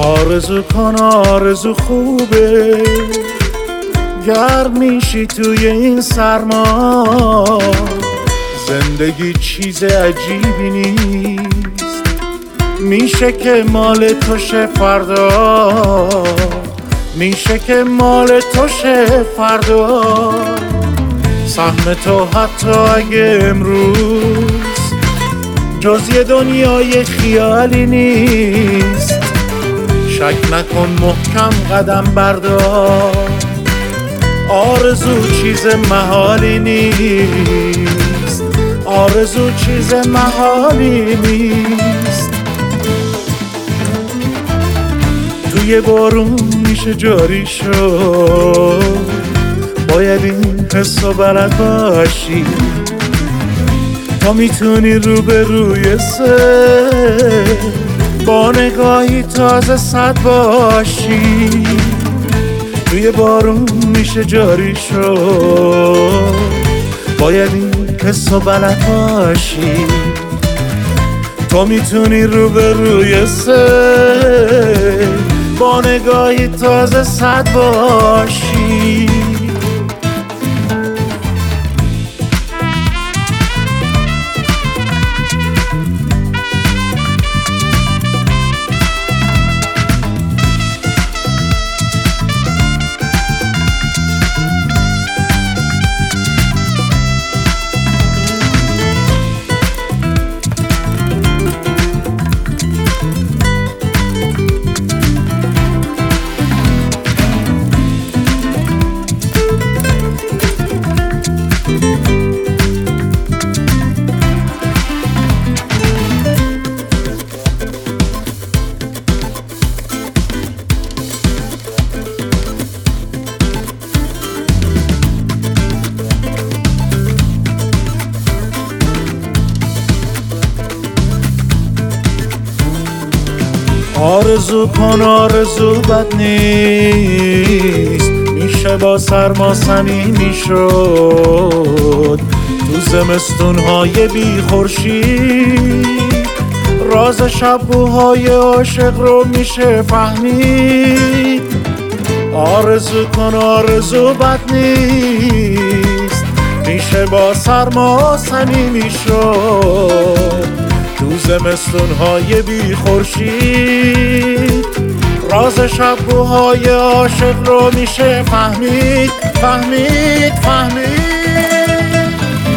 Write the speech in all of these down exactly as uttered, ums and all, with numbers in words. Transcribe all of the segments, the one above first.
آرزو کن آرزو خوبه، گرم میشی توی این سرما. زندگی چیز عجیبی نیست، میشه که مال تو شه فردا، میشه که مال تو شه فردا. سهم تو حتی اگه امروز جز یه دنیای خیالی نیست، شک نکن محکم قدم بردار. آرزو چیز محالی نیست، آرزو چیز محالی نیست. توی بارون میشه جاری شد، باید این حسو بلد باشی تا میتونی رو به روی سه با نگاهی تازه صد باشی. توی بارون میشه جاری شد، باید این حسو بلد باشی تا میتونی رو به روی سه با نگاهی تازه صد باشی. آرزو کن آرزو بد نیست، میشه با سرما صمیمی شد. تو زمستونهای بی خورشید راز شبوهای عاشق رو میشه فهمید. آرزو کن آرزو بد نیست، میشه با سرما صمیمی شد. تو زمستونهای بی خورشید راز شبوهای عاشق رو میشه فهمید فهمید فهمید.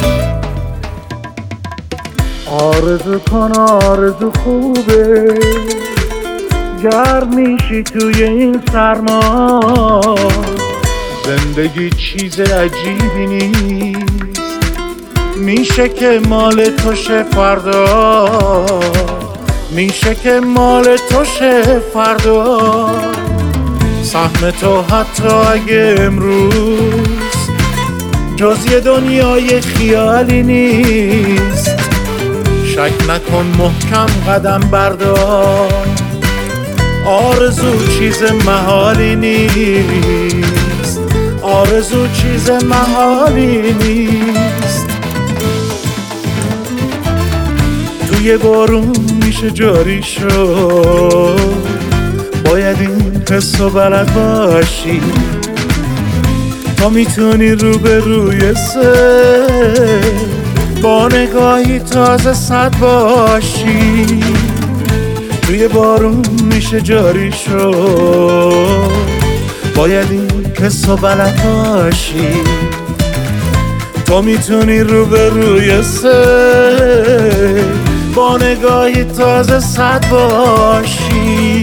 آرزو کن آرزو خوبه، گرم میشی توی این سرما. زندگی چیز عجیبی نیست، میشه که مال تو شه فردا، میشه که مال تو شه فردا. سهم تو حتی اگه امروز جز یه دنیای خیالی نیست، شک نکن محکم قدم بردار. آرزو چیز محالی نیست، آرزو چیز محالی نیست. توی بارون میشه جاری شد، باید این حسو بلد باشی تا میتونی رو به روی سه با نگاهی تازه صد باشی. توی بارون میشه جاری شد، باید این حسو بلد باشی تا میتونی رو به روی سه با نگاهی تازه صد باشی.